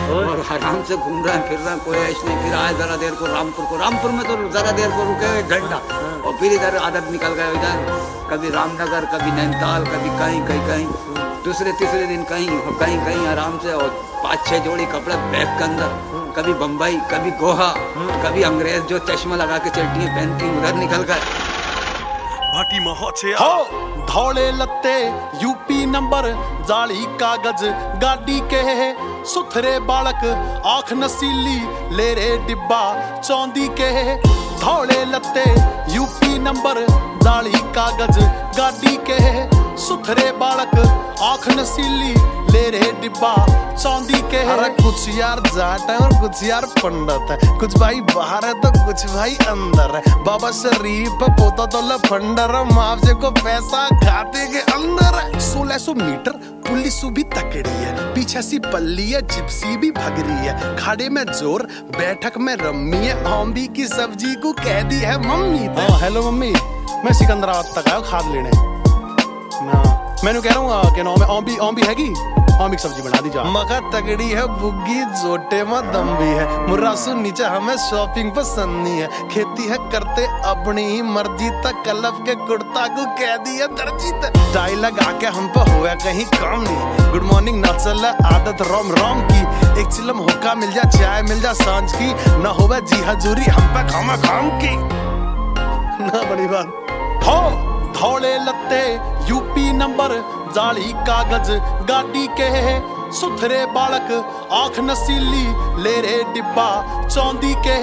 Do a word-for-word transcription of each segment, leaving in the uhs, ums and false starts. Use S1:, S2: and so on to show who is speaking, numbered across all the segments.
S1: और आराम से घूम रहे हैं फिर रहे हैं, कोई ऐसा नहीं। फिर आए जरा देर को रामपुर को, रामपुर में तो जरा देर को रुके एक घंटा, और फिर इधर आदत निकल गए इधर, कभी रामनगर, कभी नैनीताल, कभी कहीं कहीं कहीं, दूसरे तीसरे दिन कहीं कहीं कहीं आराम से, और पाँच छह जोड़ी कपड़े बैग के अंदर, कभी बम्बई, कभी गोहा, कभी अंग्रेज जो चश्मा लगा के चड्डियाँ पहनती उधर निकल गए।
S2: भाटी हो धौले लत्ते यूपी नंबर, जाली कागज गाड़ी के सुथरे बालक, आंख नसीली ले रे डिब्बा चौंदी के। धौले लत्ते यूपी नंबर, जाली कागज गाड़ी के सुथरे बालक, आंख नसीली ले रे डिब्बा चौंदी के।
S3: अरे कुछ यार जाट है और कुछ यार पंडित है, कुछ भाई बाहर है तो कुछ भाई अंदर है। बाबा शरीफ पोता तो लफंडर, मुआवजे को पैसा खाते के अंदर है। सोलह सौ मीटर पुलिस भी तकड़ी है, पीछे सी पल्ली है, जिप्सी भी भग रही है। खाड़े में जोर बैठक में रम्मी है, आंबी की सब्जी को कह दी है मम्मी।
S2: हाँ हेलो मम्मी, मैं सिकंदराबाद तक आया खाद लेने ना, मैंने कह रहा हूँ कि नाम है आंबी, आंबी हैगी, आंबी की सब्जी बना दी जा।
S3: मका तगड़ी है बुग्गी, जोटे में दम भी है, मुर्रासू नीचे हमें शॉपिंग पसंद नहीं है। खेती है करते अपनी ही मर्जी तक, कलफ के कुर्ता को कह दिया दर्जी तक। टाई लगा के हम पे हुआ कहीं काम नहीं, गुड मॉर्निंग ना चल आदत रोम रोम की। एक चिलम होका मिल जा, चाय मिल जा सांझ की, ना होवे जी हजूरी हम पे खामा खाम की।
S2: ना बड़ी बात
S3: हो धौले लत्ते यूपी नंबर, जाली कागज गाड़ी के सुथरे बालक, आंख नसीली ले रे डिब्बा चौंदी के।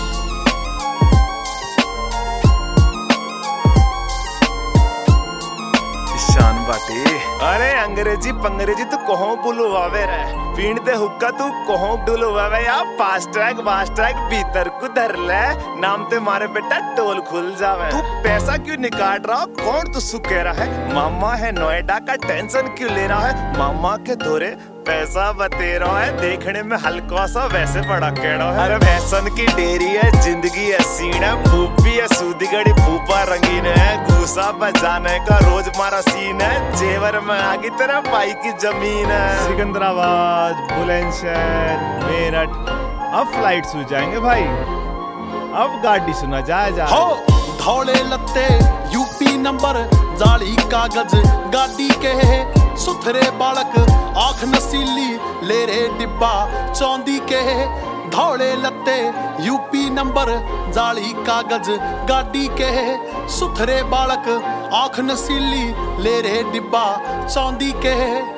S4: शान बाटे अरे अंग्रेजी पंग्रेजी तू कहो बुलवावे रे, पीण दे हुक्का तू कहो डुलवावे या फास्ट ट्रैक फास्ट ट्रैक भीतर को धर ले, नाम ते मारे बेटा टोल खुल जावे। तू पैसा क्यों निकाल रहा, कौन तू सु कह रहा है, मामा है नोएडा का टेंशन क्यों ले रहा है। मामा के धोरे पैसा बतेरा है, देखने में हल्का सा वैसे बड़ा केड़ा है। अरे फैशन की डेरी है, जिंदगी है सीन है, भूपी है सूदी गड़ी भूपा रंगीन है, घूसा बजाने का रोज मारा सीन है, जेवर में आगी तेरा भाई की जमीन है।
S5: सिकंदराबाद, बुलंदशहर, मेरठ, अब फ्लाइट सु जाएंगे भाई, अब गाड़ी सुना जाए जा।
S3: हो धौले लत्ते यूपी नंबर, जाली कागज गाड़ी के सुथरे बालक, आंख नसीली ले रे डिब्बा चौंदी के। धौले लत्ते यूपी नंबर, जाली कागज गाड़ी के सुथरे बालक, आंख नसीली ले रे डिब्बा चौंदी के।